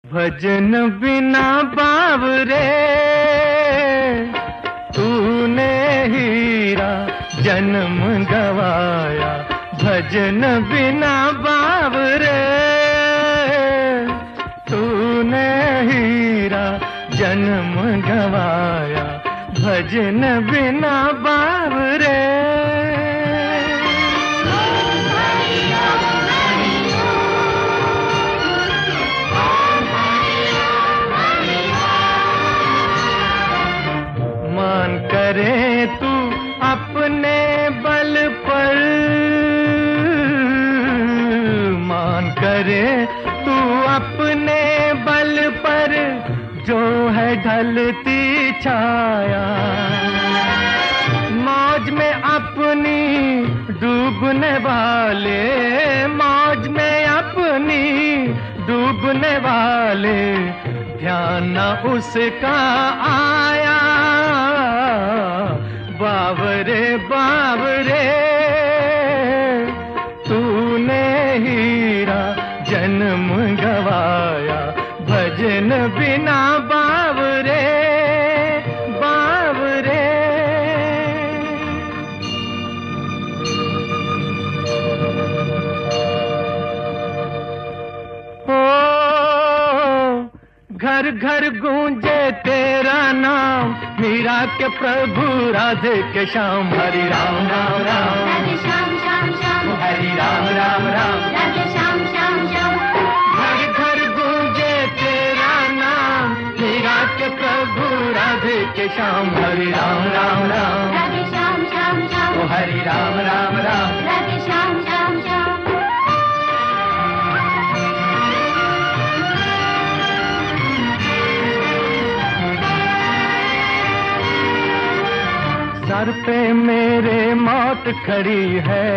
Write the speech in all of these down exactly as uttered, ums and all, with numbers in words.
भजन बिना बावरे तूने हीरा जन्म गवाया। भजन बिना बावरे तूने हीरा जन्म गवाया। भजन बिना बावरे मान करे तू अपने बल पर, मान करे तू अपने बल पर जो है ढलती छाया। मौज में अपनी डूबने वाले, मौज में अपनी डूबने वाले ध्यान न उसका आया। बावरे बावरे तूने हीरा जन्म गवाया। भजन बिना बावरे बावरे। घर घर गूंजे तेरा नाम, मीरा के प्रभु राधे के श्याम। हरि राम राम राम राधे श्याम श्याम श्याम, हरि राम राम राम राधे श्याम श्याम श्याम। घर घर गूंजे तेरा नाम, मीरा के प्रभु राधे के श्याम। हरि राम राम राम राधे श्याम श्याम श्याम, हरि राम राम राम राधे श्याम श्याम श्याम। सर पे मेरे मौत खड़ी है,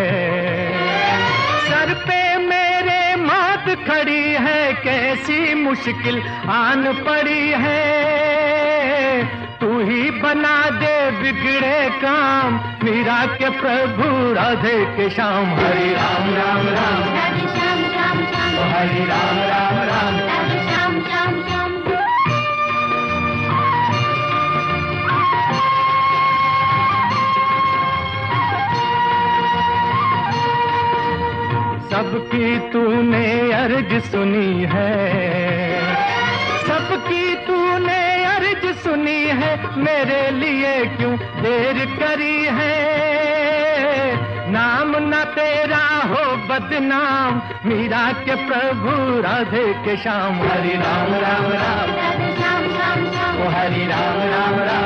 सर पे मेरे मौत खड़ी है। कैसी मुश्किल आन पड़ी है, तू ही बना दे बिगड़े काम। मीरा के प्रभु राधे के श्याम। हरि राम राम राम राधे श्याम श्याम श्याम, हरि राम राम राम राधे श्याम श्याम श्याम। सबकी तूने अर्ज सुनी है, सबकी तूने अर्ज सुनी है। मेरे लिए क्यों देर करी है, नाम न तेरा हो बदनाम। मीरा के प्रभु राधे के श्याम। हरि राम राम राम राधे श्याम श्याम श्याम, हरि राम राम राम